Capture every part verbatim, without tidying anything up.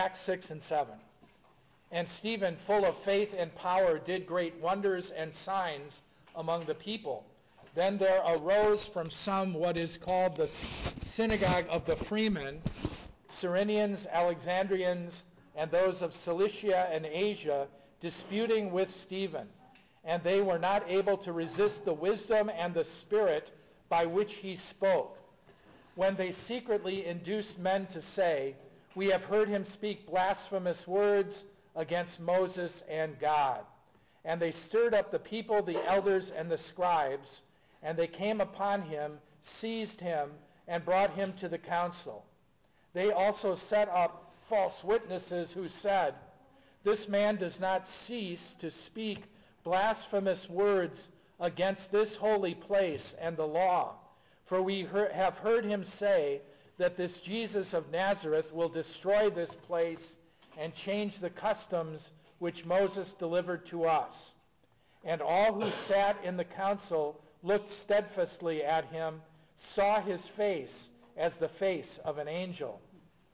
Acts six and seven. And Stephen, full of faith and power, did great wonders and signs among the people. Then there arose from some what is called the synagogue of the freemen, Cyrenians, Alexandrians, and those of Cilicia and Asia, disputing with Stephen. And they were not able to resist the wisdom and the spirit by which he spoke, when they secretly induced men to say, "We have heard him speak blasphemous words against Moses and God." And they stirred up the people, the elders, and the scribes, and they came upon him, seized him, and brought him to the council. They also set up false witnesses who said, "This man does not cease to speak blasphemous words against this holy place and the law. For we have heard him say that this Jesus of Nazareth will destroy this place and change the customs which Moses delivered to us." And all who sat in the council looked steadfastly at him, saw his face as the face of an angel.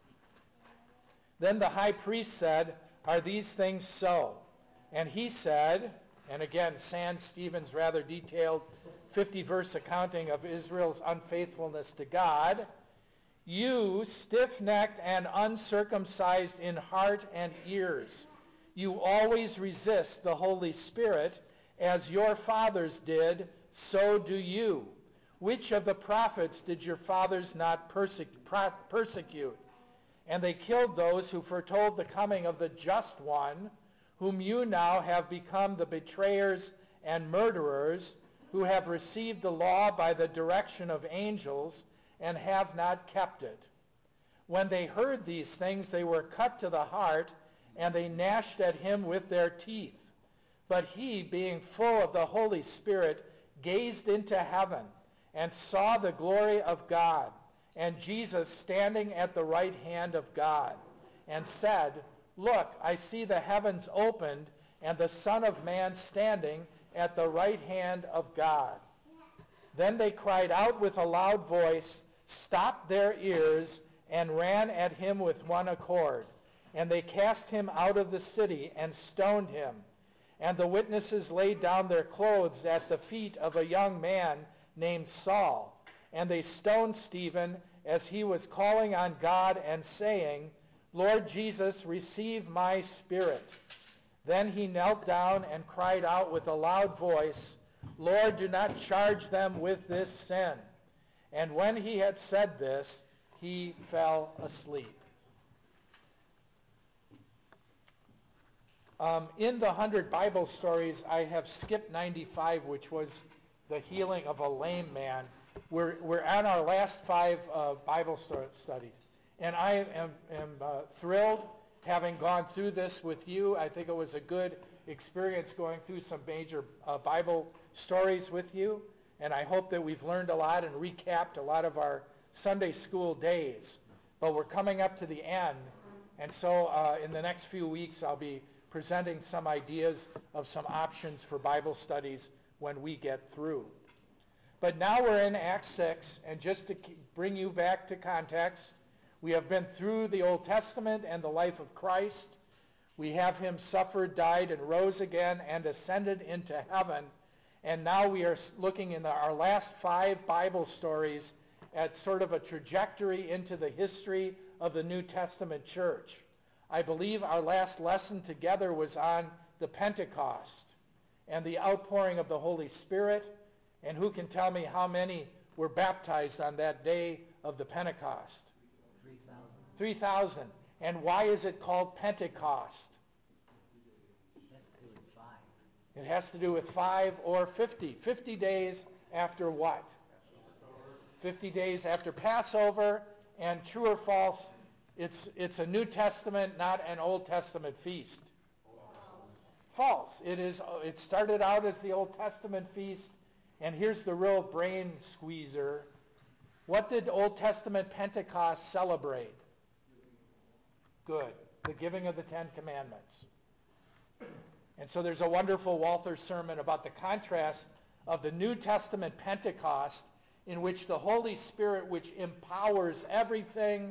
Then the high priest said, "Are these things so?" And he said, and again, sans Stephen's rather detailed fifty-verse accounting of Israel's unfaithfulness to God, "You stiff-necked and uncircumcised in heart and ears, you always resist the Holy Spirit, as your fathers did, so do you. Which of the prophets did your fathers not persec- persecute? And they killed those who foretold the coming of the just one, whom you now have become the betrayers and murderers, who have received the law by the direction of angels and have not kept it." When they heard these things, they were cut to the heart, and they gnashed at him with their teeth. But he, being full of the Holy Spirit, gazed into heaven and saw the glory of God, and Jesus standing at the right hand of God, and said, "Look, I see the heavens opened, and the Son of Man standing at the right hand of God." Then they cried out with a loud voice, stopped their ears, and ran at him with one accord. And they cast him out of the city and stoned him. And the witnesses laid down their clothes at the feet of a young man named Saul. And they stoned Stephen as he was calling on God and saying, "Lord Jesus, receive my spirit." Then he knelt down and cried out with a loud voice, "Lord, do not charge them with this sin." And when he had said this, he fell asleep. Um, in the hundred Bible stories, I have skipped ninety-five, which was the healing of a lame man. We're, we're on our last five uh, Bible studies. And I am, am uh, thrilled having gone through this with you. I think it was a good experience going through some major uh, Bible stories with you. And I hope that we've learned a lot and recapped a lot of our Sunday school days. But we're coming up to the end. And so uh, in the next few weeks, I'll be presenting some ideas of some options for Bible studies when we get through. But now we're in Acts six, and just to bring you back to context, we have been through the Old Testament and the life of Christ. We have him suffered, died, and rose again, and ascended into heaven. And now we are looking in the, our last five Bible stories at sort of a trajectory into the history of the New Testament church. I believe our last lesson together was on the Pentecost and the outpouring of the Holy Spirit. And who can tell me how many were baptized on that day of the Pentecost? three thousand. three thousand. And why is it called Pentecost? It has to do with five. It has to do with five or fifty. fifty days after what? fifty days after Passover. And true or false, it's, it's a New Testament, not an Old Testament feast. False. False. It is. It started out as the Old Testament feast. And here's the real brain squeezer. What did Old Testament Pentecost celebrate? Good. The giving of the Ten Commandments. And so there's a wonderful Walther sermon about the contrast of the New Testament Pentecost, in which the Holy Spirit, which empowers everything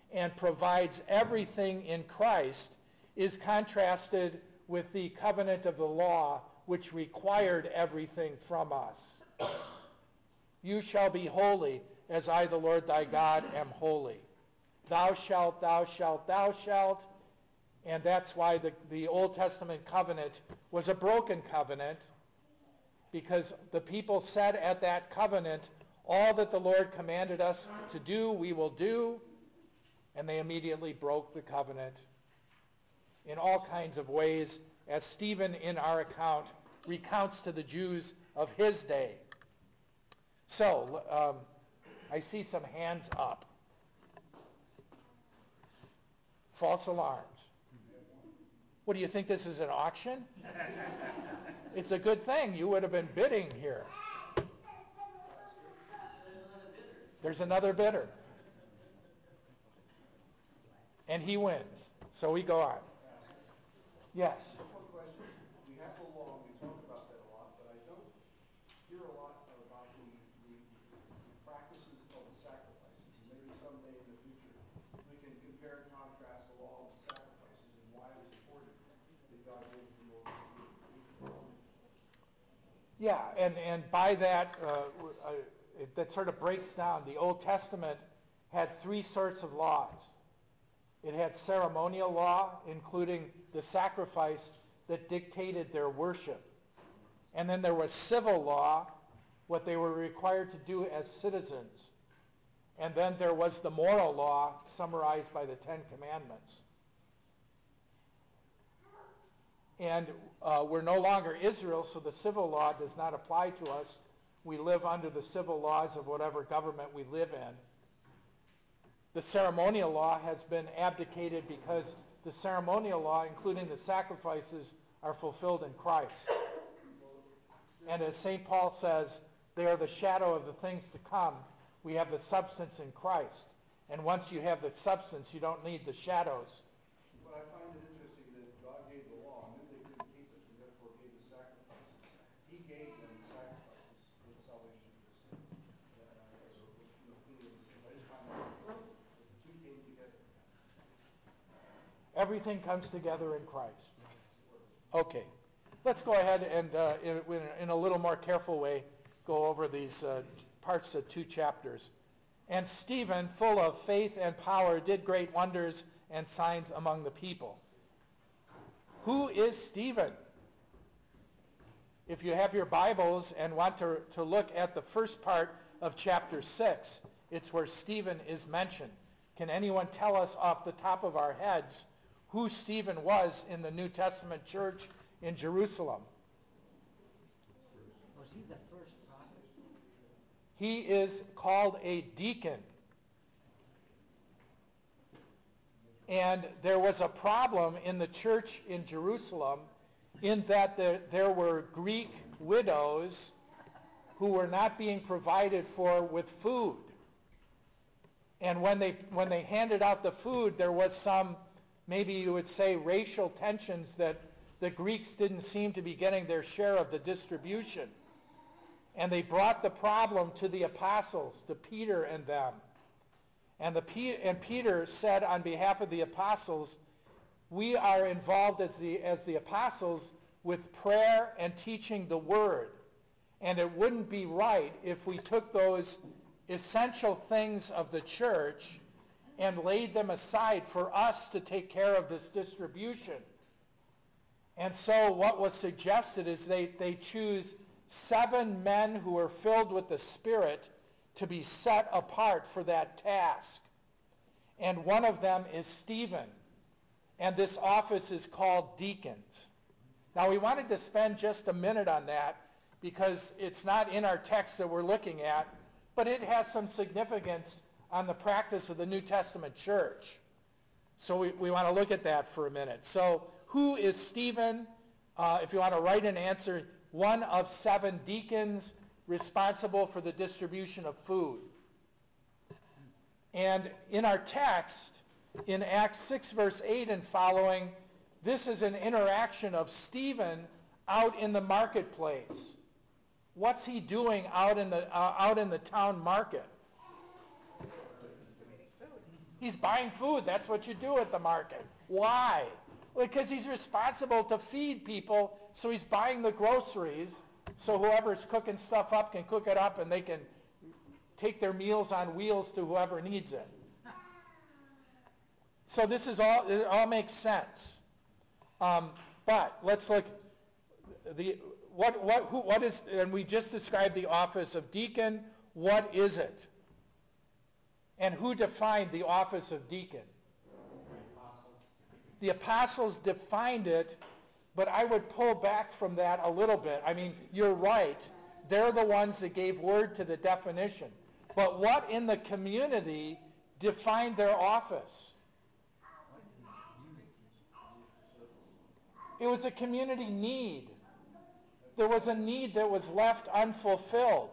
and provides everything in Christ is contrasted with the covenant of the law, which required everything from us. You shall be holy, as I, the Lord thy God, am holy. Thou shalt, thou shalt, thou shalt. And that's why the, the Old Testament covenant was a broken covenant, because the people said at that covenant, all that the Lord commanded us to do, we will do, and they immediately broke the covenant in all kinds of ways, as Stephen in our account recounts to the Jews of his day. So, um, I see some hands up. False alarms. What, do you think this is an auction? It's a good thing. You would have been bidding here. There's another bidder. And he wins. So we go on. Yes? One question. We have the law, we talk about that a lot, but I don't hear a lot about the, the, the practices of the sacrifices. And maybe someday in the future we can compare and contrast the law with the sacrifices and why it was important that God gave it to Moses to do. Yeah, and, and by that, uh, uh, it, that sort of breaks down. The Old Testament had three sorts of laws. It had ceremonial law, including the sacrifice that dictated their worship. And then there was civil law, what they were required to do as citizens. And then there was the moral law, summarized by the Ten Commandments. And uh, we're no longer Israel, so the civil law does not apply to us. We live under the civil laws of whatever government we live in. The ceremonial law has been abdicated because the ceremonial law, including the sacrifices, are fulfilled in Christ. And as Saint Paul says, they are the shadow of the things to come. We have the substance in Christ. And once you have the substance, you don't need the shadows. But I find it interesting that God gave the law, knew they couldn't keep it, and therefore gave the sacrifices. He gave them the sacrifices for the salvation of their sins. And I, as a, you know, feeling the sins, I just find that interesting, that the two came together. Everything comes together in Christ. Okay. Let's go ahead and, uh, in, in a little more careful way, go over these uh, parts of two chapters. And Stephen, full of faith and power, did great wonders and signs among the people. Who is Stephen? If you have your Bibles and want to, to look at the first part of chapter six, it's where Stephen is mentioned. Can anyone tell us off the top of our heads who Stephen was in the New Testament church in Jerusalem? Was he the first prophet? He is called a deacon. And there was a problem in the church in Jerusalem in that there, there were Greek widows who were not being provided for with food. And when they when they handed out the food, there was some, maybe you would say, racial tensions that the Greeks didn't seem to be getting their share of the distribution. And they brought the problem to the apostles, to Peter and them. And, the, and Peter said on behalf of the apostles, we are involved as the, as the apostles with prayer and teaching the word. And it wouldn't be right if we took those essential things of the church and laid them aside for us to take care of this distribution. And so what was suggested is they, they choose seven men who are filled with the Spirit to be set apart for that task. And one of them is Stephen. And this office is called deacons. Now we wanted to spend just a minute on that because it's not in our text that we're looking at, but it has some significance on the practice of the New Testament church. So we, we want to look at that for a minute. So who is Stephen? Uh, if you want to write an answer, one of seven deacons responsible for the distribution of food. And in our text, in Acts six, verse eight and following, this is an interaction of Stephen out in the marketplace. What's he doing out in the uh, out in the town market? He's buying food. That's what you do at the market. Why? Well, because he's responsible to feed people, so he's buying the groceries, so whoever's cooking stuff up can cook it up and they can take their meals on wheels to whoever needs it. So this is all, it all makes sense. Um, but let's look, the what what who what is, and we just described the office of deacon. What is it? And who defined the office of deacon? The apostles defined it, but I would pull back from that a little bit. I mean, you're right. They're the ones that gave word to the definition. But what in the community defined their office? It was a community need. There was a need that was left unfulfilled.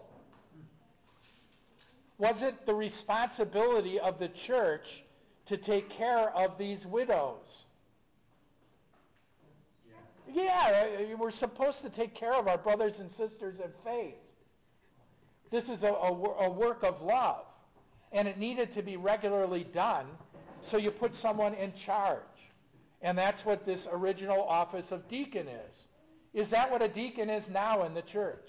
Was it the responsibility of the church to take care of these widows? Yeah, we're supposed to take care of our brothers and sisters in faith. This is a, a, a work of love, and it needed to be regularly done, so you put someone in charge. And that's what this original office of deacon is. Is that what a deacon is now in the church?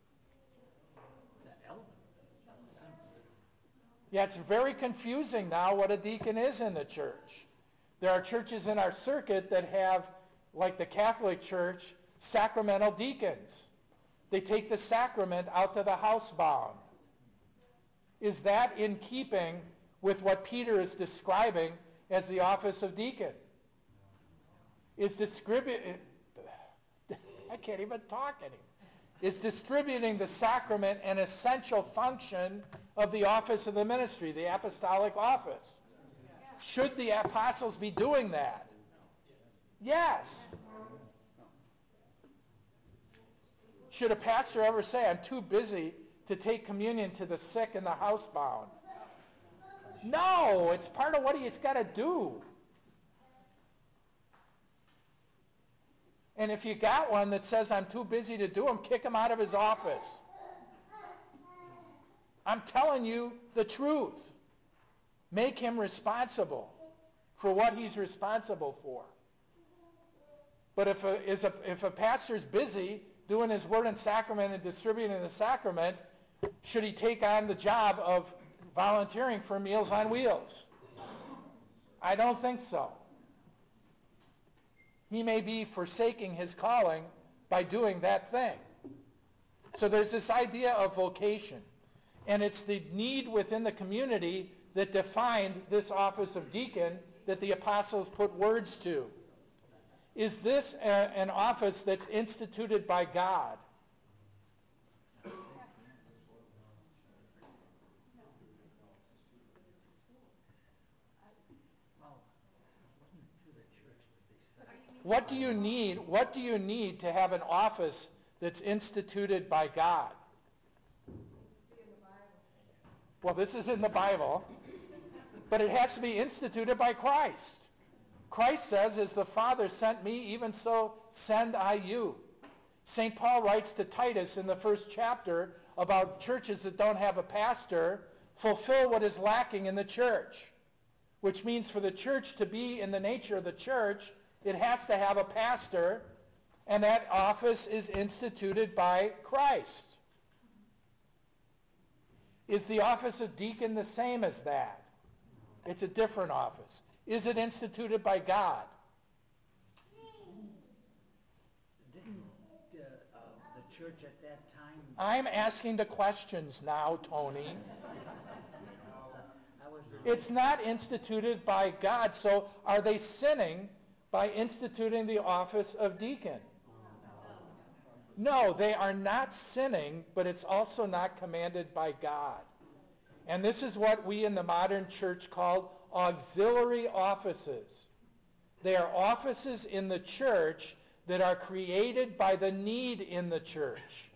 Yeah, it's very confusing now what a deacon is in the church. There are churches in our circuit that have, like the Catholic Church, sacramental deacons. They take the sacrament out to the housebound. Is that in keeping with what Peter is describing as the office of deacon? Is distributing, I can't even talk anymore. Is distributing the sacrament an essential function of the office of the ministry, the apostolic office? Should the apostles be doing that? Yes. Should a pastor ever say, I'm too busy to take communion to the sick and the housebound? No, it's part of what he's got to do. And if you got one that says, I'm too busy to do them, kick him out of his office. I'm telling you the truth. Make him responsible for what he's responsible for. But if a, is a, if a pastor's busy doing his word and sacrament and distributing the sacrament, should he take on the job of volunteering for Meals on Wheels? I don't think so. He may be forsaking his calling by doing that thing. So there's this idea of vocation. And it's the need within the community that defined this office of deacon that the apostles put words to. Is this a, an office that's instituted by God? What do you need? What do you need to have an office that's instituted by God? Well, this is in the Bible, but it has to be instituted by Christ. Christ says, as the Father sent me, even so send I you. Saint Paul writes to Titus in the first chapter about churches that don't have a pastor, fulfill what is lacking in the church, which means for the church to be in the nature of the church, it has to have a pastor, and that office is instituted by Christ. Is the office of deacon the same as that? It's a different office. Is it instituted by God? Didn't uh, uh, the church at that time... I'm asking the questions now, Tony. I was It's not instituted by God, so are they sinning by instituting the office of deacon? No, they are not sinning, but it's also not commanded by God. And this is what we in the modern church call auxiliary offices. They are offices in the church that are created by the need in the church.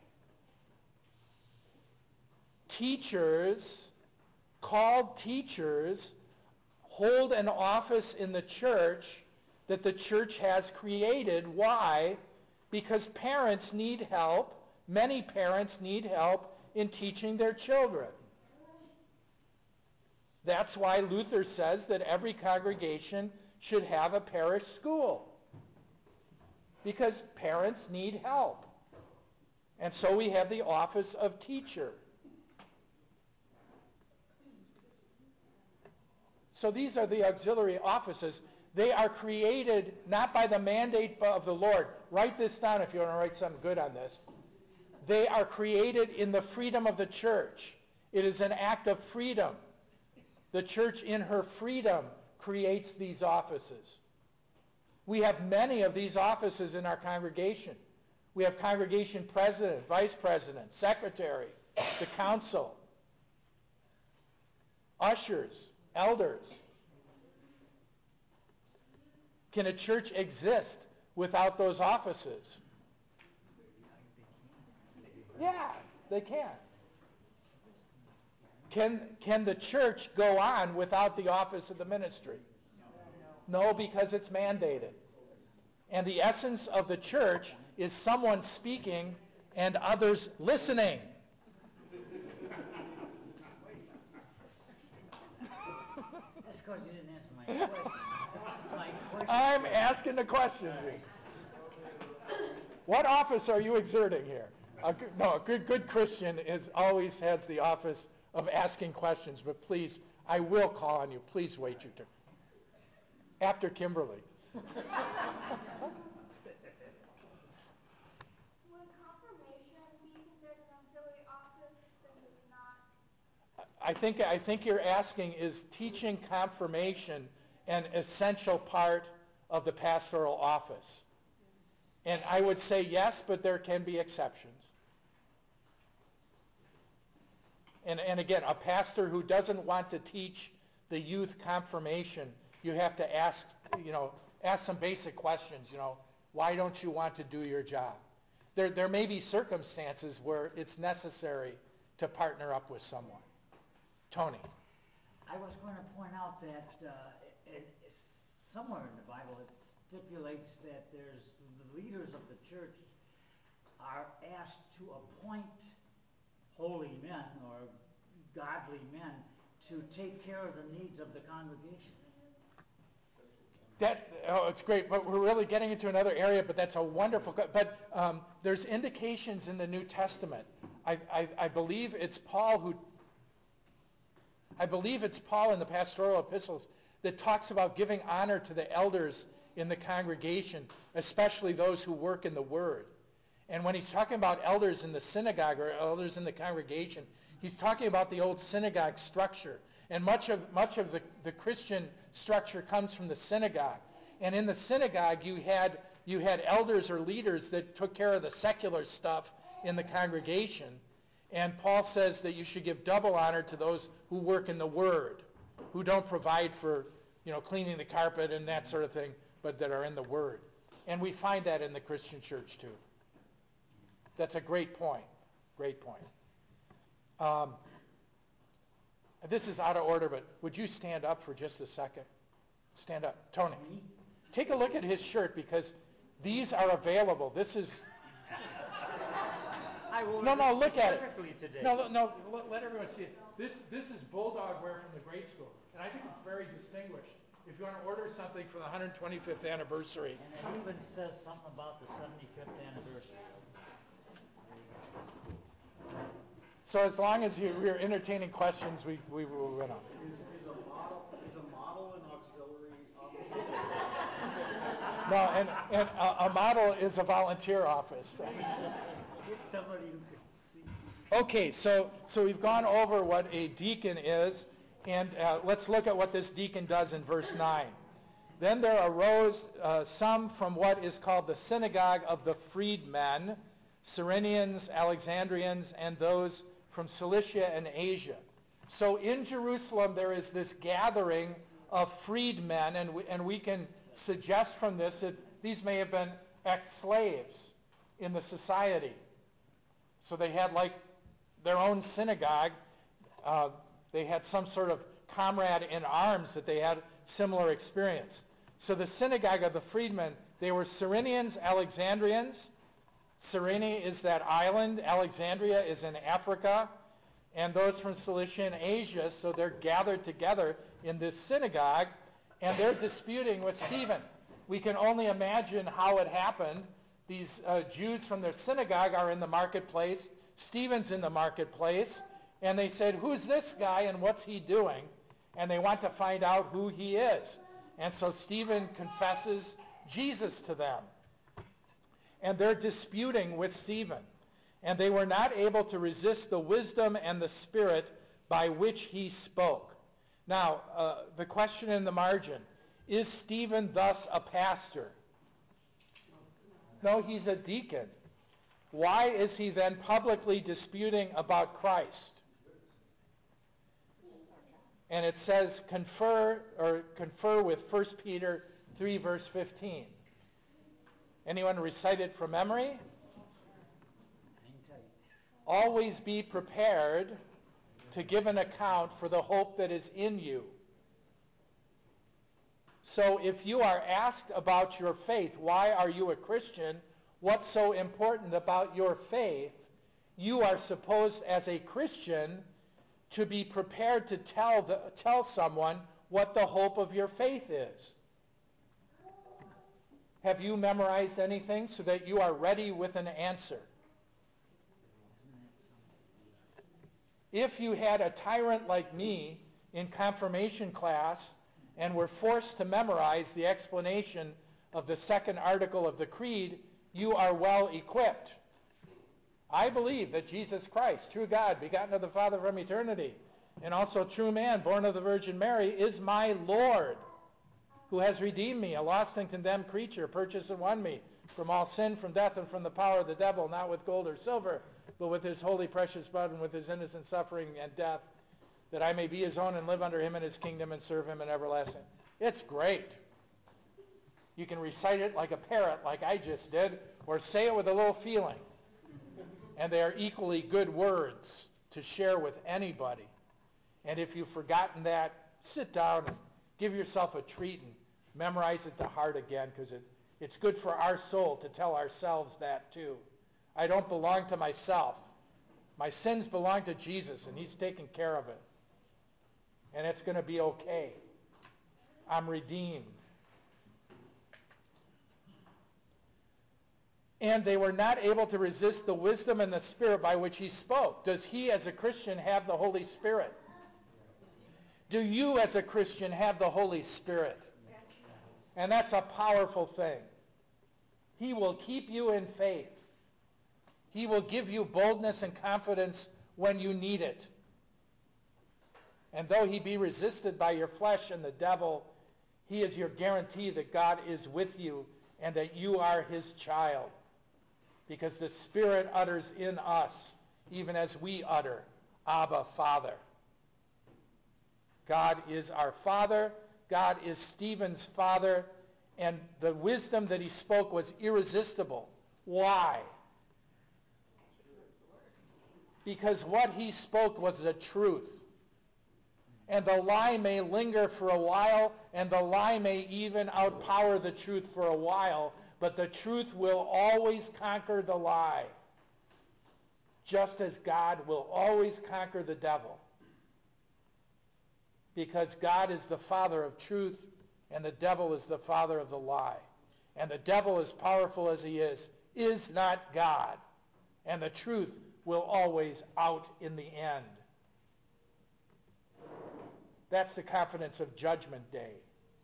Teachers, called teachers, hold an office in the church that the church has created. Why? Because parents need help. Many parents need help in teaching their children. That's why Luther says that every congregation should have a parish school, because parents need help. And so we have the office of teacher. So these are the auxiliary offices. They are created not by the mandate of the Lord. Write this down if you want to write something good on this. They are created in the freedom of the church. It is an act of freedom. The church in her freedom creates these offices. We have many of these offices in our congregation. We have congregation president, vice president, secretary, the council, ushers, elders. Can a church exist without those offices? Yeah, they can. Can, can the church go on without the office of the ministry? No, because it's mandated. And the essence of the church is someone speaking and others listening. That's because you didn't answer my question. My question I'm asking the question. What office are you exerting here? A good, no, a good, good Christian is always has the office of asking questions, but please, I will call on you. Please wait your turn. After Kimberly. Would confirmation be considered an auxiliary office since it's not? I think, I think you're asking, is teaching confirmation an essential part of the pastoral office? And I would say yes, but there can be exceptions. And, and again, a pastor who doesn't want to teach the youth confirmation, you have to ask, you know, ask some basic questions, you know, why don't you want to do your job? There, there may be circumstances where it's necessary to partner up with someone. Tony. I was going to point out that uh, it, it, somewhere in the Bible it stipulates that there's the leaders of the church are asked to appoint holy men or godly men to take care of the needs of the congregation. That, oh, it's great, but we're really getting into another area, but that's a wonderful, but um, there's indications in the New Testament. I, I, I believe it's Paul who, I believe it's Paul in the pastoral epistles that talks about giving honor to the elders in the congregation, especially those who work in the Word. And when he's talking about elders in the synagogue or elders in the congregation, he's talking about the old synagogue structure. And much of much of the, the Christian structure comes from the synagogue. And in the synagogue, you had you had elders or leaders that took care of the secular stuff in the congregation. And Paul says that you should give double honor to those who work in the Word, who don't provide for, you know, cleaning the carpet and that sort of thing, but that are in the Word. And we find that in the Christian church too. That's a great point. Great point. Um, this is out of order, but would you stand up for just a second? Stand up. Tony, take a look at his shirt because these are available. This is... I will No, no, look at it. today. No, no, let, let everyone see it. This, this is bulldog wear from the grade school, and I think it's very distinguished. If you want to order something for the one hundred twenty-fifth anniversary. And it even says something about the seventy-fifth anniversary. So as long as you, we're entertaining questions, we, we will run on. Is, is a model is a model an auxiliary office? No, and, and a, a model is a volunteer office. Get somebody who can see. Okay, so so we've gone over what a deacon is, and uh, let's look at what this deacon does in verse nine. Then there arose uh, some from what is called the synagogue of the freedmen, Cyrenians, Alexandrians, and those from Cilicia and Asia. So in Jerusalem there is this gathering of freedmen, and we, and we can suggest from this that these may have been ex-slaves in the society. So they had like their own synagogue. Uh, they had some sort of comrade in arms that they had similar experience. So the synagogue of the freedmen, they were Cyrenians, Alexandrians. Cyrene is that island. Alexandria is in Africa. and those from Cilicia and Asia. So they're gathered together in this synagogue, and they're disputing with Stephen. We can only imagine how it happened. These uh, Jews from their synagogue are in the marketplace. Stephen's in the marketplace. And they said, who's this guy and what's he doing? And they want to find out who he is. And so Stephen confesses Jesus to them. And they're disputing with Stephen. And they were not able to resist the wisdom and the spirit by which he spoke. Now, uh, the question in the margin, is Stephen thus a pastor? No, he's a deacon. Why is he then publicly disputing about Christ? And it says confer or confer with First Peter three, verse fifteen. Anyone recite it from memory? Always be prepared to give an account for the hope that is in you. So if you are asked about your faith, why are you a Christian? What's so important about your faith? You are supposed, as a Christian, to be prepared to tell the, tell someone what the hope of your faith is. Have you memorized anything so that you are ready with an answer? If you had a tyrant like me in confirmation class and were forced to memorize the explanation of the second article of the Creed, you are well equipped. I believe that Jesus Christ, true God, begotten of the Father from eternity, and also true man, born of the Virgin Mary, is my Lord, who has redeemed me, a lost and condemned creature, purchased and won me from all sin, from death, and from the power of the devil, not with gold or silver, but with his holy precious blood and with his innocent suffering and death, that I may be his own and live under him in his kingdom and serve him in everlasting. It's great. You can recite it like a parrot, like I just did, or say it with a little feeling. And they are equally good words to share with anybody. And if you've forgotten that, sit down and give yourself a treat and memorize it to heart again, because it, it's good for our soul to tell ourselves that too. I don't belong to myself. My sins belong to Jesus, and he's taking care of it. And it's going to be okay. I'm redeemed. And they were not able to resist the wisdom and the spirit by which he spoke. Does he, as a Christian, have the Holy Spirit? Do you, as a Christian, have the Holy Spirit? And that's a powerful thing. He will keep you in faith. He will give you boldness and confidence when you need it. And though he be resisted by your flesh and the devil, he is your guarantee that God is with you and that you are his child. Because the Spirit utters in us, even as we utter, Abba, Father. God is our Father. God is Stephen's father. And the wisdom that he spoke was irresistible. Why? Because what he spoke was the truth. And the lie may linger for a while, and the lie may even outpower the truth for a while, but the truth will always conquer the lie, just as God will always conquer the devil. Because God is the father of truth, and the devil is the father of the lie. And the devil, as powerful as he is, is not God. And the truth will always out in the end. That's the confidence of Judgment Day.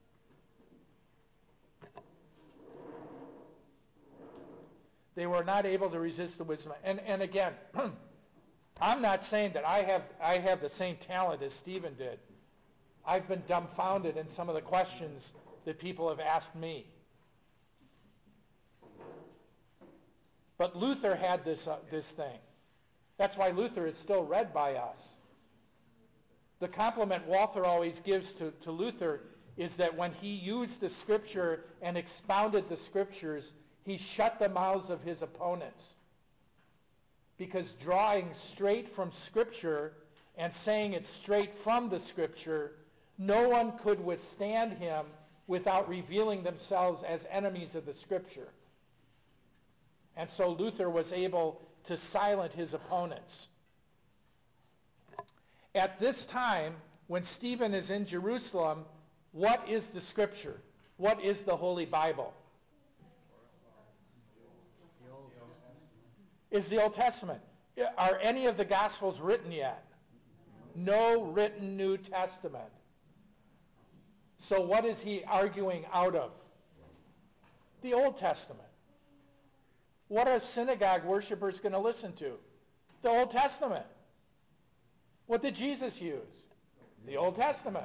They were not able to resist the wisdom. And, and again, I'm not saying that I have, I have the same talent as Stephen did. I've been dumbfounded in some of the questions that people have asked me. But Luther had this, uh, this thing. That's why Luther is still read by us. The compliment Walther always gives to, to Luther is that when he used the Scripture and expounded the Scriptures, he shut the mouths of his opponents. Because drawing straight from Scripture and saying it straight from the Scripture, no one could withstand him without revealing themselves as enemies of the Scripture. And so Luther was able to silence his opponents. At this time, when Stephen is in Jerusalem, what is the scripture? What is the Holy Bible? The Old Testament. Is the Old Testament. Are any of the Gospels written yet? No written New Testament. So what is he arguing out of? The Old Testament. What are synagogue worshipers going to listen to? The Old Testament. What did Jesus use? The Old Testament.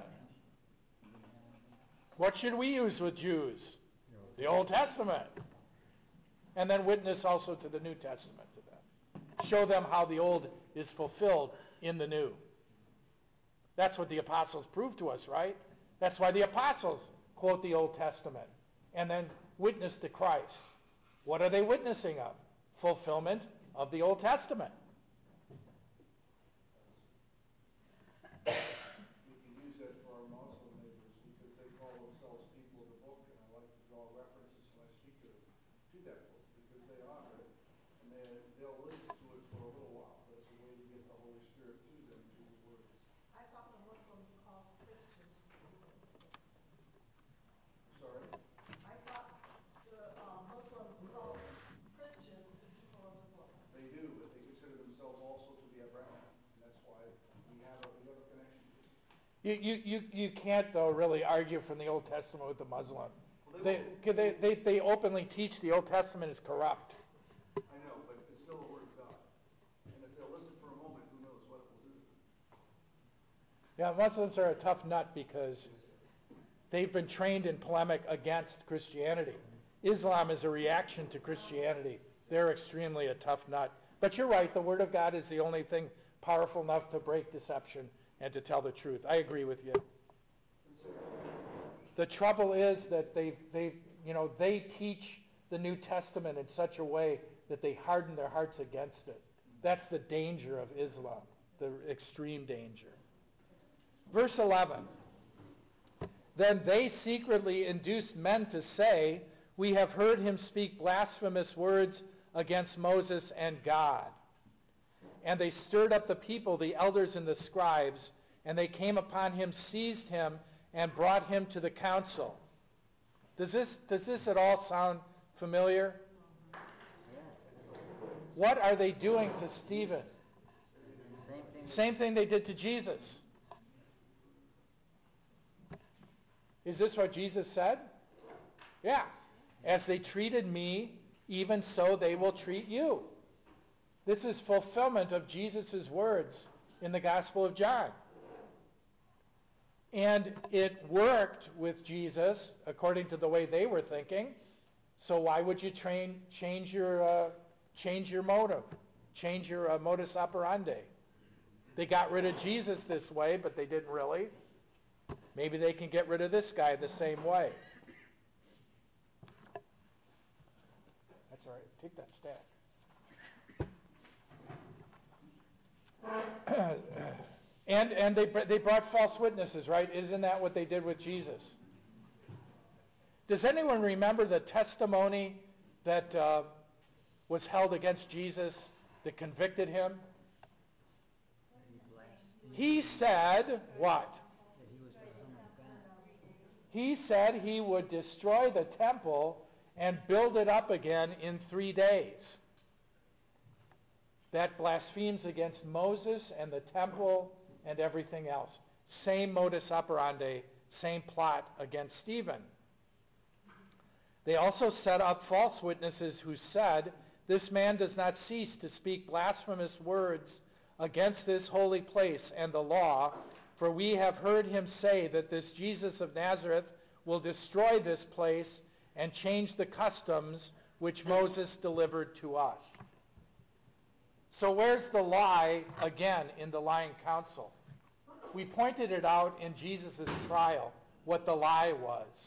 What should we use with Jews? The Old Testament. And then witness also to the New Testament to them. Show them how the Old is fulfilled in the New. That's what the apostles proved to us, right? That's why the apostles quote the Old Testament and then witness to Christ. What are they witnessing of? Fulfillment of the Old Testament. We can use that for our Muslim neighbors because they call themselves people of the book, and I like to draw references when I speak to them to that book because they are, and they, they'll listen to it for a little while. That's the way to get the Holy Spirit to them through the Word. I thought the Muslims called Christians people of the book. Sorry? I thought the uh, Muslims called Christians the people of the book. They do, but they consider themselves also to be Abraham, and that's why we have a, we have a connection to it. You, you, you, you can't, though, really argue from the Old Testament with the Muslim. Well, They, they, they, they, they openly teach the Old Testament is corrupt. I know, but it's still the Word of God. And if they'll listen for a moment, who knows what it will do to them. Yeah, Muslims are a tough nut because they've been trained in polemic against Christianity. Islam is a reaction to Christianity. They're extremely a tough nut. But you're right, the Word of God is the only thing powerful enough to break deception and to tell the truth. I agree with you. The trouble is that they they you know they teach the New Testament in such a way that they harden their hearts against it. That's the danger of Islam, the extreme danger. Verse eleven. Then they secretly induced men to say, "We have heard him speak blasphemous words against Moses and God." And they stirred up the people, the elders and the scribes, and they came upon him, seized him, and brought him to the council. Does this, does this at all sound familiar? What are they doing to Stephen? Same thing. Same thing they did to Jesus. Is this what Jesus said? Yeah. As they treated me, even so they will treat you. This is fulfillment of Jesus' words in the Gospel of John. And it worked with Jesus according to the way they were thinking. So why would you train, change your uh, change your motive, change your uh, modus operandi? They got rid of Jesus this way, but they didn't really. Maybe they can get rid of this guy the same way. That's all right. Take that stack. and and they they brought false witnesses, right? Isn't that what they did with Jesus? Does anyone remember the testimony that uh, was held against Jesus that convicted him? He blasphemed He said what? that he was the Son of God. He said he would destroy the temple and build it up again in three days. That blasphemes against Moses and the temple and everything else. Same modus operandi, same plot against Stephen. They also set up false witnesses who said, "This man does not cease to speak blasphemous words against this holy place and the law, for we have heard him say that this Jesus of Nazareth will destroy this place and change the customs which Moses delivered to us." So where's the lie again in the lying counsel? We pointed it out in Jesus' trial, what the lie was.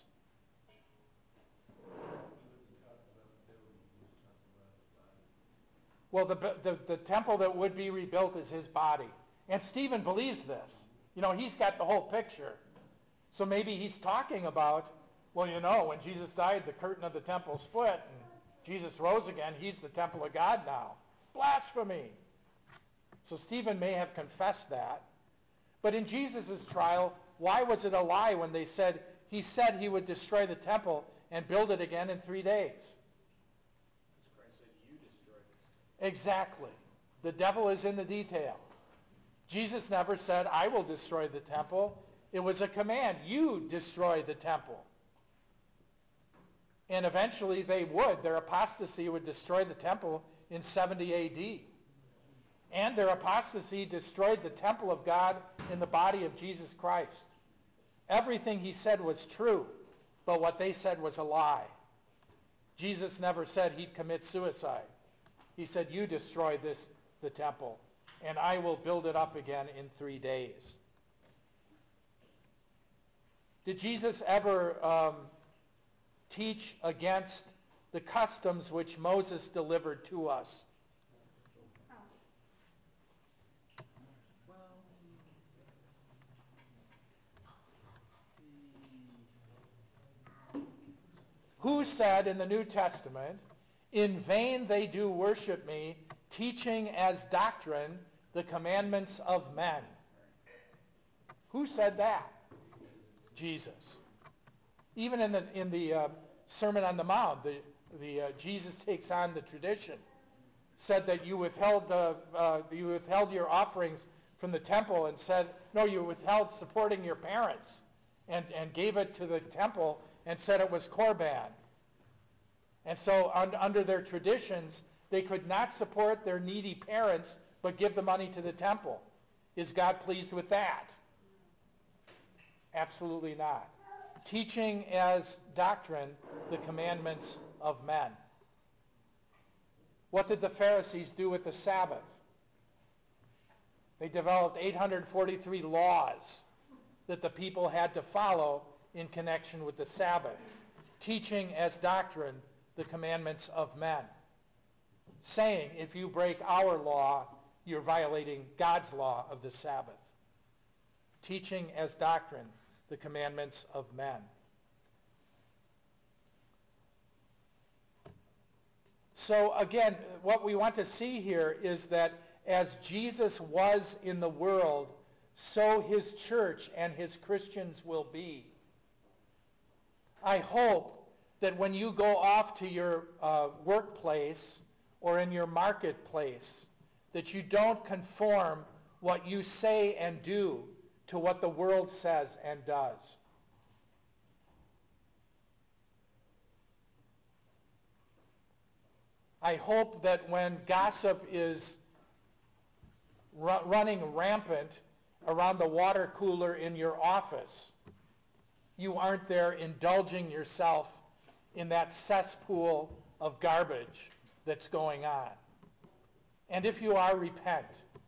Well, the, the, the temple that would be rebuilt is his body. And Stephen believes this. You know, he's got the whole picture. So maybe he's talking about, well, you know, when Jesus died, the curtain of the temple split, and Jesus rose again. He's the temple of God now. Blasphemy. So Stephen may have confessed that. But in Jesus' trial, why was it a lie when they said, he said he would destroy the temple and build it again in three days? Christ said, you destroy this. Exactly. The devil is in the detail. Jesus never said, I will destroy the temple. It was a command, you destroy the temple. And eventually they would. Their apostasy would destroy the temple in seventy A D. And their apostasy destroyed the temple of God in the body of Jesus Christ. Everything he said was true, but what they said was a lie. Jesus never said he'd commit suicide. He said, you destroy this, the temple, and I will build it up again in three days. Did Jesus ever um, teach against the customs which Moses delivered to us? Who said in the New Testament, in vain they do worship me, teaching as doctrine the commandments of men? Who said that? Jesus. Even in the in the uh, Sermon on the Mount, the, the uh, Jesus takes on the tradition, said that you withheld uh, uh, you withheld your offerings from the temple and said, no, you withheld supporting your parents and, and gave it to the temple and said it was Korban. And so un, under their traditions, they could not support their needy parents but give the money to the temple. Is God pleased with that? Absolutely not. Teaching as doctrine the commandments of men. What did the Pharisees do with the Sabbath? They developed eight hundred forty-three laws that the people had to follow in connection with the Sabbath, teaching as doctrine the commandments of men, saying if you break our law, you're violating God's law of the Sabbath, teaching as doctrine the commandments of men. So again, what we want to see here is that as Jesus was in the world, so his church and his Christians will be. I hope that when you go off to your uh, workplace or in your marketplace, that you don't conform what you say and do to what the world says and does. I hope that when gossip is ru- running rampant around the water cooler in your office, you aren't there indulging yourself in that cesspool of garbage that's going on. And if you are, repent.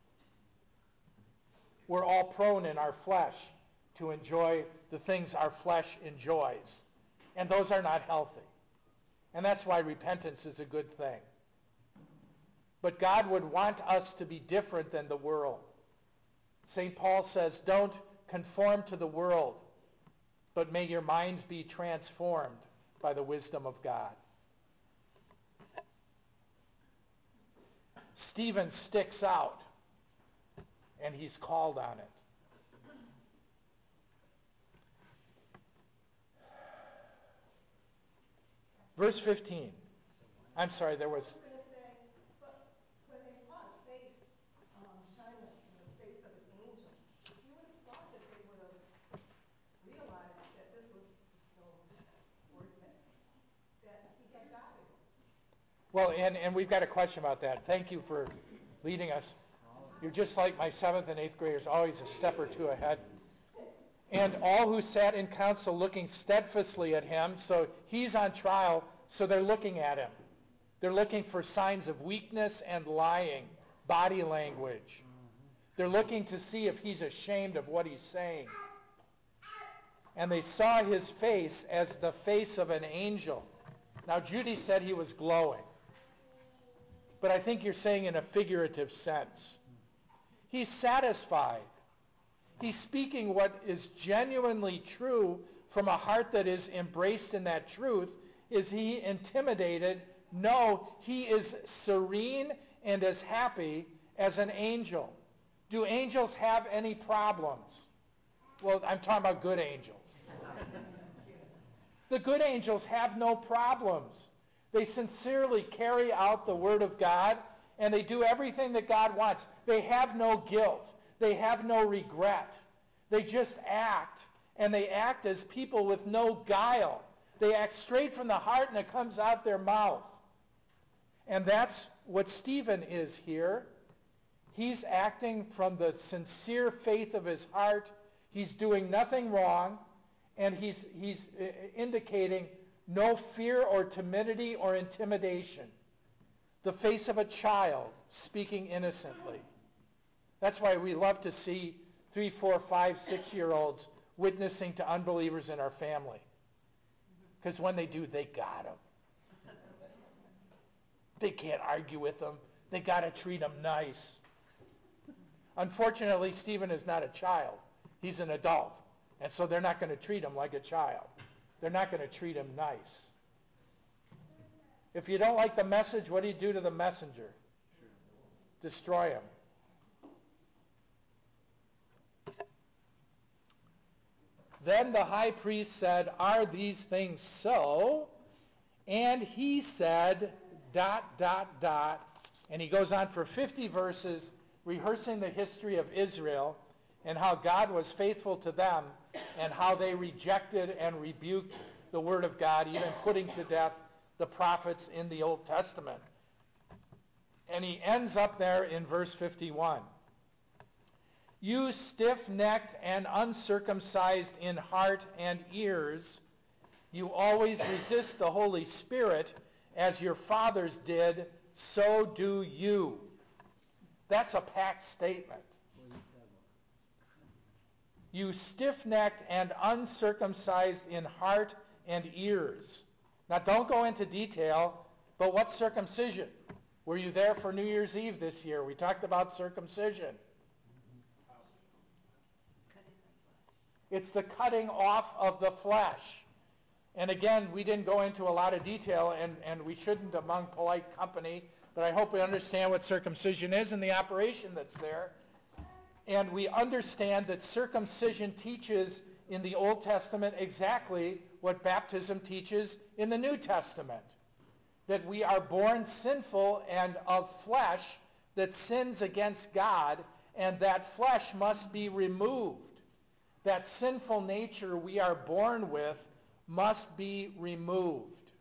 We're all prone in our flesh to enjoy the things our flesh enjoys. And those are not healthy. And that's why repentance is a good thing. But God would want us to be different than the world. Saint Paul says, don't conform to the world, but may your minds be transformed by the wisdom of God. Stephen sticks out, and he's called on it. Verse fifteen. I'm sorry, there was... I was going to say, but when they saw his face um, shine like the face of an angel, you would have thought that they would have realized that this was just no ordinary, that he had God in him. Well, and, and we've got a question about that. Thank you for leading us. You're just like my seventh and eighth graders, always a step or two ahead. And all who sat in council looking steadfastly at him, so he's on trial, so they're looking at him. They're looking for signs of weakness and lying, body language. They're looking to see if he's ashamed of what he's saying. And they saw his face as the face of an angel. Now, Judy said he was glowing. But I think you're saying in a figurative sense. He's satisfied. He's speaking what is genuinely true from a heart that is embraced in that truth. Is he intimidated? No, he is serene and as happy as an angel. Do angels have any problems? Well, I'm talking about good angels. The good angels have no problems. They sincerely carry out the word of God, and they do everything that God wants. They have no guilt. They have no regret. They just act, and they act as people with no guile. They act straight from the heart, and it comes out their mouth. And that's what Stephen is here. He's acting from the sincere faith of his heart. He's doing nothing wrong, and he's, he's indicating no fear or timidity or intimidation. The face of a child speaking innocently. That's why we love to see three, four, five, six-year-olds witnessing to unbelievers in our family. Because when they do, they got them. They can't argue with them. They got to treat them nice. Unfortunately, Stephen is not a child. He's an adult. And so they're not going to treat him like a child. They're not going to treat him nice. If you don't like the message, what do you do to the messenger? Destroy him. Then the high priest said, "Are these things so?" And he said, dot, dot, dot. And he goes on for fifty verses, rehearsing the history of Israel and how God was faithful to them and how they rejected and rebuked the word of God, even putting to death the prophets in the Old Testament. And he ends up there in verse fifty-one. "You stiff-necked and uncircumcised in heart and ears, you always resist the Holy Spirit, as your fathers did, so do you." That's a packed statement. You stiff-necked and uncircumcised in heart and ears. Now, don't go into detail, but what circumcision? Were you there for New Year's Eve this year? We talked about circumcision. It's the cutting off of the flesh. And again, we didn't go into a lot of detail, and, and we shouldn't among polite company, but I hope we understand what circumcision is and the operation that's there. And we understand that circumcision teaches in the Old Testament exactly what baptism teaches in the New Testament. That we are born sinful and of flesh that sins against God, and that flesh must be removed. That sinful nature we are born with must be removed.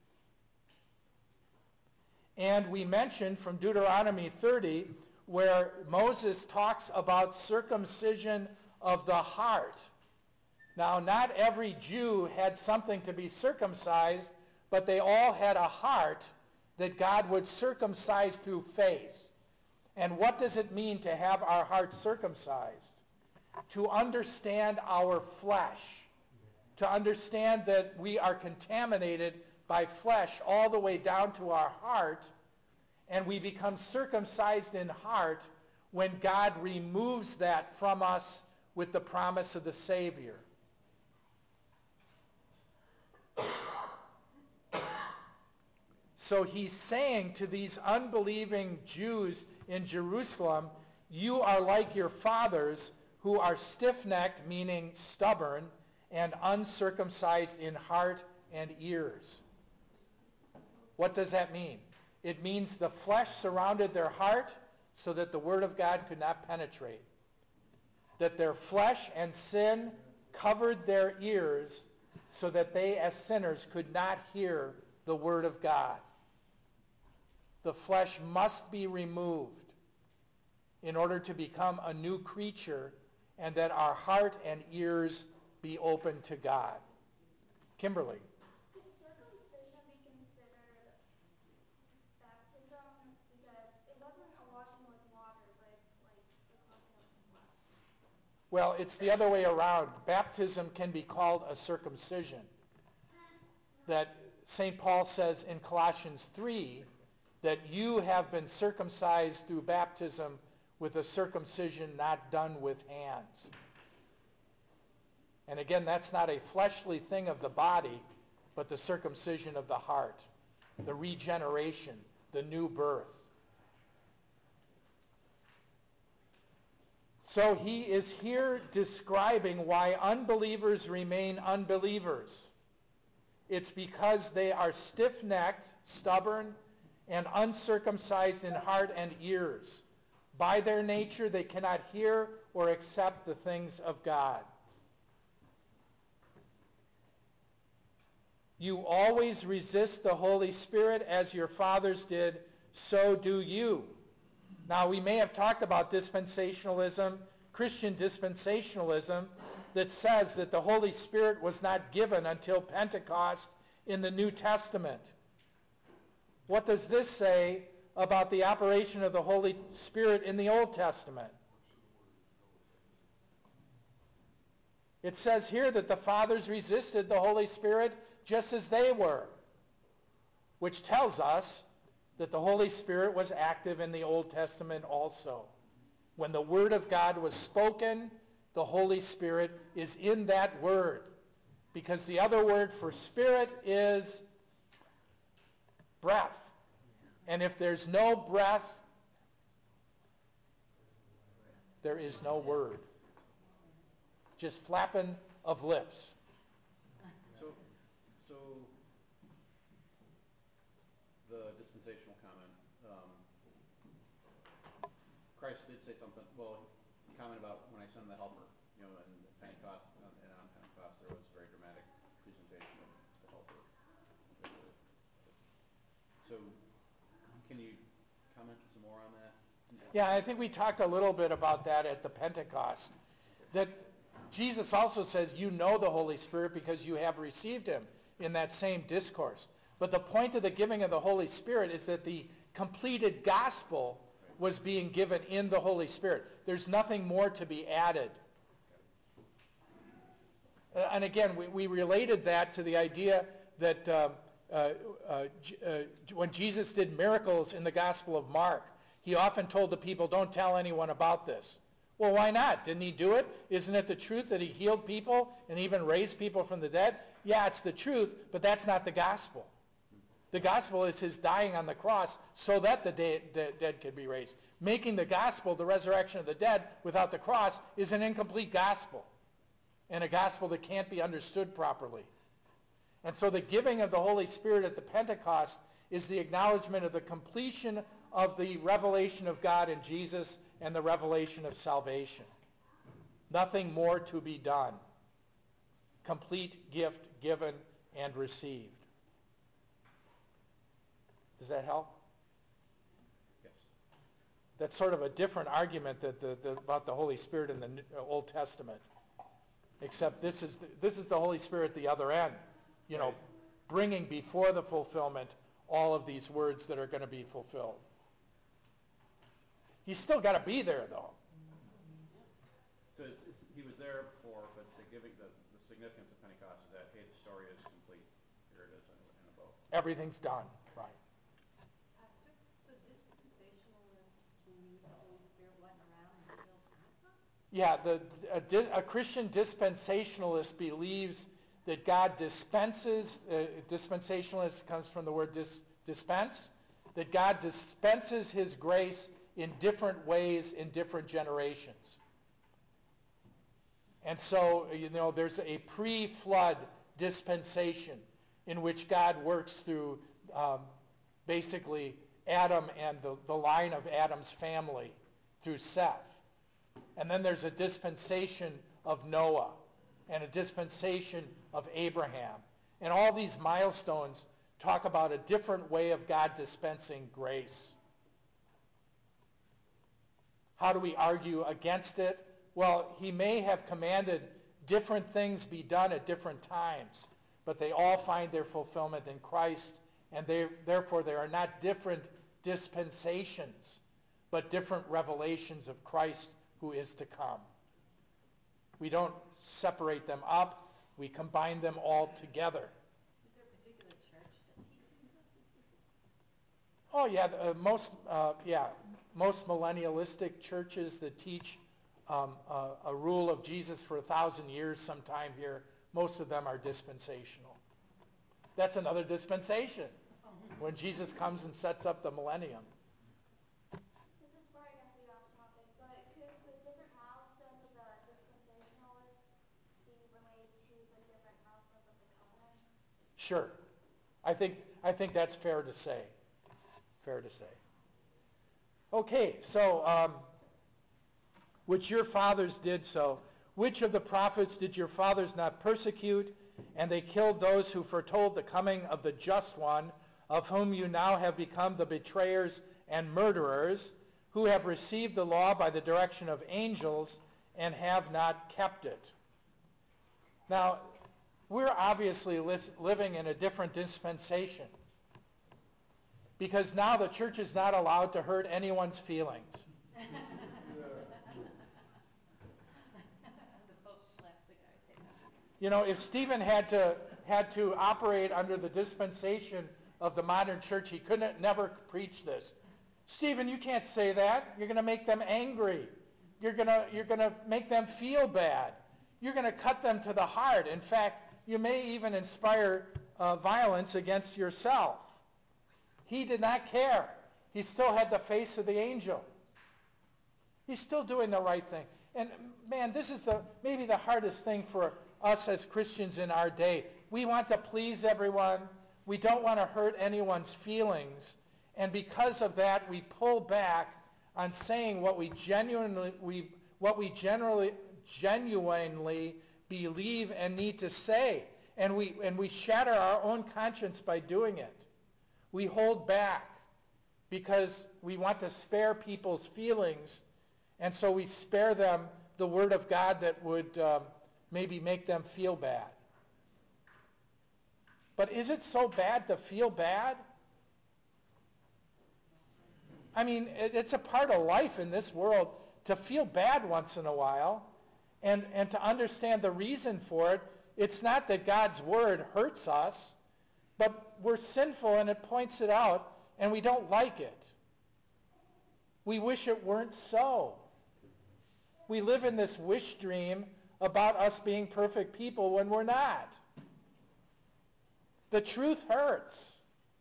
And we mentioned from Deuteronomy thirty, where Moses talks about circumcision of the heart. Now, not every Jew had something to be circumcised, but they all had a heart that God would circumcise through faith. And what does it mean to have our heart circumcised? To understand our flesh. To understand that we are contaminated by flesh all the way down to our heart, and we become circumcised in heart when God removes that from us with the promise of the Savior. So he's saying to these unbelieving Jews in Jerusalem, you are like your fathers who are stiff-necked, meaning stubborn, and uncircumcised in heart and ears. What does that mean? It means the flesh surrounded their heart so that the word of God could not penetrate. That their flesh and sin covered their ears so that they as sinners could not hear the word of God. The flesh must be removed in order to become a new creature, and that our heart and ears be open to God. Kimberly. Could circumcision be considered baptism? Because it wasn't a washing with water, but it's like the cleansing of the flesh. Well, it's the other way around. Baptism can be called a circumcision. That Saint Paul says in Colossians three that you have been circumcised through baptism with a circumcision not done with hands. And again, that's not a fleshly thing of the body, but the circumcision of the heart, the regeneration, the new birth. So he is here describing why unbelievers remain unbelievers. It's because they are stiff-necked, stubborn, and uncircumcised in heart and ears. By their nature, they cannot hear or accept the things of God. You always resist the Holy Spirit as your fathers did, so do you. Now, we may have talked about dispensationalism, Christian dispensationalism, that says that the Holy Spirit was not given until Pentecost in the New Testament. What does this say about the operation of the Holy Spirit in the Old Testament? It says here that the fathers resisted the Holy Spirit just as they were, which tells us that the Holy Spirit was active in the Old Testament also. When the Word of God was spoken, the Holy Spirit is in that Word, because the other word for Spirit is breath. And if there's no breath, there is no Word. Just flapping of lips. So, so the dispensational comment, um, Christ did say something, well, comment about when I send the helper, you know, and Pentecost, uh, and on Pentecost there was a very dramatic presentation of the helper. So, can you comment some more on that? Yeah, I think we talked a little bit about that at the Pentecost. That Jesus also says, you know the Holy Spirit because you have received him in that same discourse. But the point of the giving of the Holy Spirit is that the completed gospel was being given in the Holy Spirit. There's nothing more to be added. Uh, and again, we, we related that to the idea that um, uh, uh, uh, when Jesus did miracles in the Gospel of Mark, he often told the people, don't tell anyone about this. Well, why not? Didn't he do it? Isn't it the truth that he healed people and even raised people from the dead? Yeah, it's the truth, but that's not the gospel. The gospel is his dying on the cross so that the dead, the dead could be raised. Making the gospel, the resurrection of the dead, without the cross is an incomplete gospel, and a gospel that can't be understood properly. And so the giving of the Holy Spirit at the Pentecost is the acknowledgement of the completion of the revelation of God in Jesus and the revelation of salvation. Nothing more to be done. Complete gift given and received. Does that help? Yes. That's sort of a different argument that the, the, about the Holy Spirit in the New, uh, Old Testament. Except this is the, this is the Holy Spirit at the other end. You know, bringing before the fulfillment all of these words that are going to be fulfilled. He's still got to be there, though. So it's, it's, he was there before, but the giving, the, the significance of Pentecost is that, hey, the story is complete. Here it is in, in a bow. Everything's done. Right. Pastor, so dispensationalists believe the Holy Spirit wasn't around until Pentecost? Yeah, the, a, di- a Christian dispensationalist believes that God dispenses, uh, dispensationalist comes from the word dis, dispense, that God dispenses his grace in different ways in different generations. And so, you know, there's a pre-flood dispensation in which God works through um, basically Adam and the, the line of Adam's family through Seth. And then there's a dispensation of Noah and a dispensation of Abraham. And all these milestones talk about a different way of God dispensing grace. How do we argue against it? Well, he may have commanded different things be done at different times, but they all find their fulfillment in Christ, and they, therefore there are not different dispensations, but different revelations of Christ who is to come. We don't separate them up. We combine them all together. Is there a particular church that teaches this? Oh yeah, uh, most uh, yeah most millennialistic churches that teach um, uh, a rule of Jesus for a thousand years sometime here, most of them are dispensational. That's another dispensation when Jesus comes and sets up the millennium. This is probably going to be off topic, but could the different milestones Sure. I think, I think that's fair to say. Fair to say. Okay, so, um, which your fathers did so. Which of the prophets did your fathers not persecute? And they killed those who foretold the coming of the just one, of whom you now have become the betrayers and murderers, who have received the law by the direction of angels and have not kept it. Now, we're obviously li- living in a different dispensation, because now the church is not allowed to hurt anyone's feelings. You know, if Stephen had to had to operate under the dispensation of the modern church, he couldn't never preach this. Stephen, you can't say that. You're going to make them angry. You're going to you're going to make them feel bad. You're going to cut them to the heart. In fact, you may even inspire uh, violence against yourself. He did not care. He still had the face of the angel. He's still doing the right thing. And man, this is the maybe the hardest thing for us as Christians in our day. We want to please everyone. We don't want to hurt anyone's feelings. And because of that, we pull back on saying what we genuinely we what we generally genuinely believe and need to say. And we and we shatter our own conscience by doing it. We hold back because we want to spare people's feelings, and so we spare them the word of God that would um, maybe make them feel bad. But is it so bad to feel bad? I mean, it, it's a part of life in this world to feel bad once in a while, and, and to understand the reason for it. It's not that God's word hurts us, but we're sinful and it points it out, and we don't like it. We wish it weren't so. We live in this wish dream about us being perfect people when we're not. The truth hurts.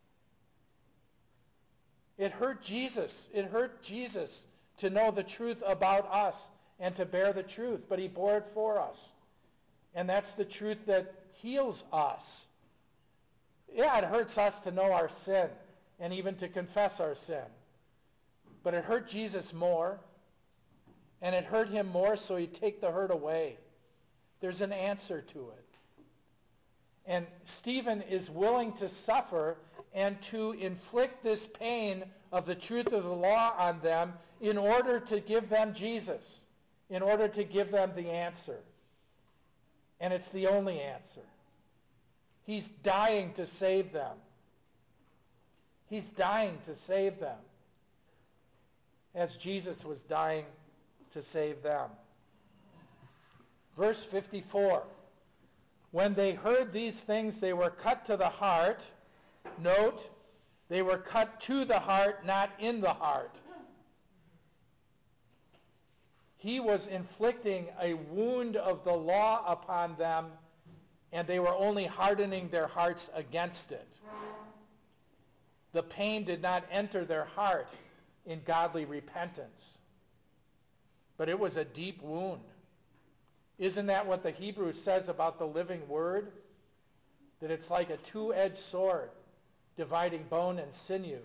It hurt Jesus. It hurt Jesus to know the truth about us and to bear the truth, but he bore it for us. And that's the truth that heals us. Yeah, it hurts us to know our sin and even to confess our sin. But it hurt Jesus more, and it hurt him more, so he'd take the hurt away. There's an answer to it. And Stephen is willing to suffer and to inflict this pain of the truth of the law on them in order to give them Jesus, in order to give them the answer. And it's the only answer. He's dying to save them. He's dying to save them, as Jesus was dying to save them. Verse fifty-four. When they heard these things, they were cut to the heart. Note, they were cut to the heart, not in the heart. He was inflicting a wound of the law upon them, and they were only hardening their hearts against it. The pain did not enter their heart in godly repentance, but it was a deep wound. Isn't that what the Hebrew says about the living word? That it's like a two-edged sword dividing bone and sinew.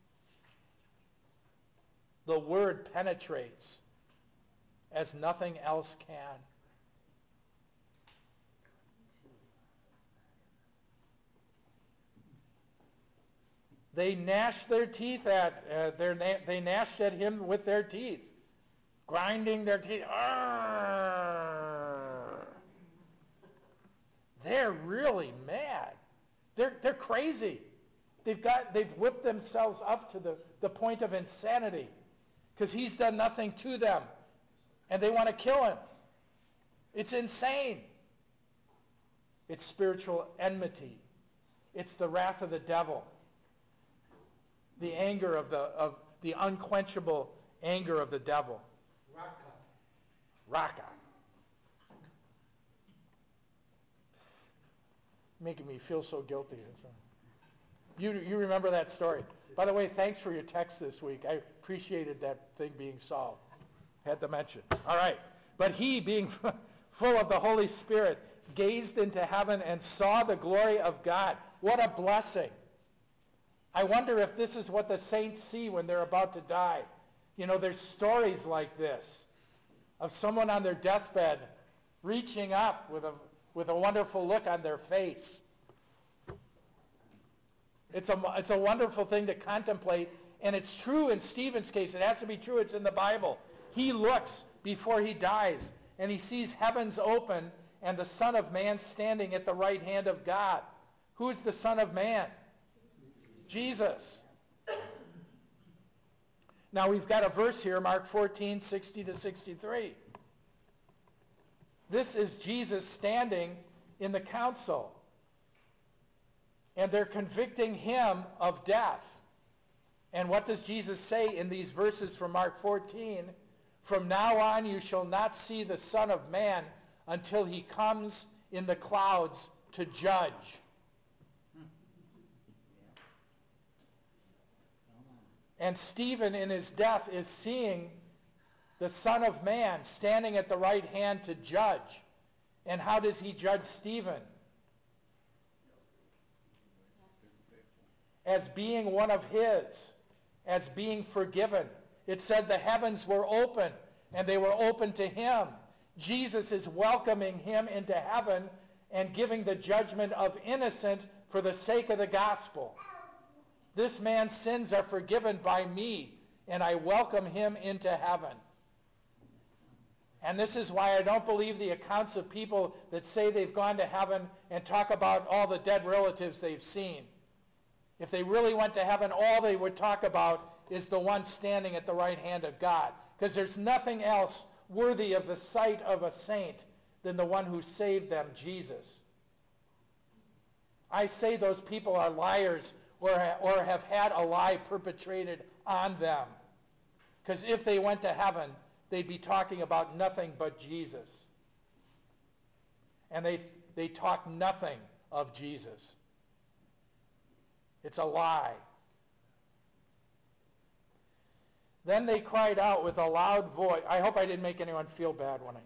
The word penetrates as nothing else can. They gnashed their teeth at, uh, their na- they gnashed at him with their teeth, grinding their teeth. Arrgh. They're really mad. They're, they're crazy. They've got, they've whipped themselves up to the, the point of insanity because he's done nothing to them, and they want to kill him. It's insane. It's spiritual enmity. It's the wrath of the devil. The anger of the of the unquenchable anger of the devil. Raka. Raka. Making me feel so guilty. You you remember that story. By the way, thanks for your text this week. I appreciated that thing being solved. Had to mention. All right. But he, being full of the Holy Spirit, gazed into heaven and saw the glory of God. What a blessing. I wonder if this is what the saints see when they're about to die. You know, there's stories like this of someone on their deathbed reaching up with a, with a wonderful look on their face. It's a, it's a wonderful thing to contemplate, and it's true in Stephen's case. It has to be true. It's in the Bible. He looks before he dies, and he sees heavens open and the Son of Man standing at the right hand of God. Who's the Son of Man? Jesus. Now we've got a verse here, Mark fourteen, sixty to sixty-three. This is Jesus standing in the council. And they're convicting him of death. And what does Jesus say in these verses from Mark fourteen? From now on you shall not see the Son of Man until he comes in the clouds to judge. And Stephen in his death is seeing the Son of Man standing at the right hand to judge. And how does he judge Stephen? As being one of his, as being forgiven. It said the heavens were open, and they were open to him. Jesus is welcoming him into heaven and giving the judgment of innocent for the sake of the gospel. This man's sins are forgiven by me, and I welcome him into heaven. And this is why I don't believe the accounts of people that say they've gone to heaven and talk about all the dead relatives they've seen. If they really went to heaven, all they would talk about is the one standing at the right hand of God. Because there's nothing else worthy of the sight of a saint than the one who saved them, Jesus. I say those people are liars or, or have had a lie perpetrated on them. Because if they went to heaven, they'd be talking about nothing but Jesus. And they, they talk nothing of Jesus. It's a lie. Then they cried out with a loud voice. I hope I didn't make anyone feel bad when I...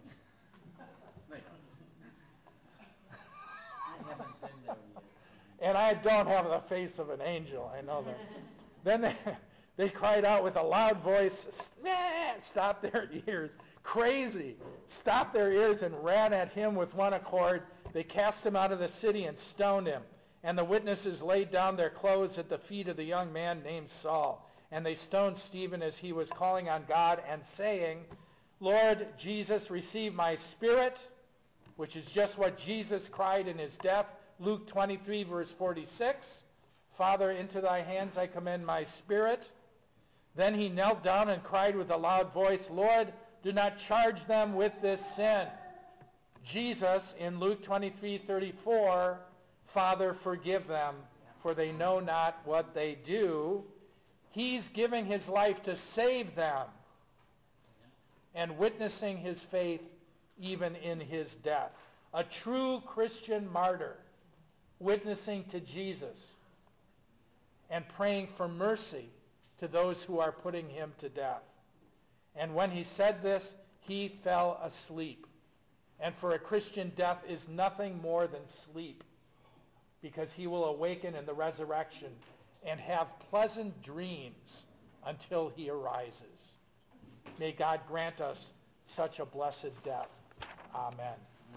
I haven't been there yet. And I don't have the face of an angel, I know that. Then they, they cried out with a loud voice, stop their ears, crazy, stopped their ears and ran at him with one accord. They cast him out of the city and stoned him. And the witnesses laid down their clothes at the feet of the young man named Saul. And they stoned Stephen as he was calling on God and saying, Lord Jesus, receive my spirit, which is just what Jesus cried in his death. Luke twenty-three, verse forty-six. Father, into thy hands I commend my spirit. Then he knelt down and cried with a loud voice, Lord, do not charge them with this sin. Jesus, in Luke twenty-three, thirty-four, Father, forgive them, for they know not what they do. He's giving his life to save them and witnessing his faith even in his death. A true Christian martyr witnessing to Jesus and praying for mercy to those who are putting him to death. And when he said this, he fell asleep. And for a Christian, death is nothing more than sleep, because he will awaken in the resurrection and have pleasant dreams until he arises. May God grant us such a blessed death. Amen.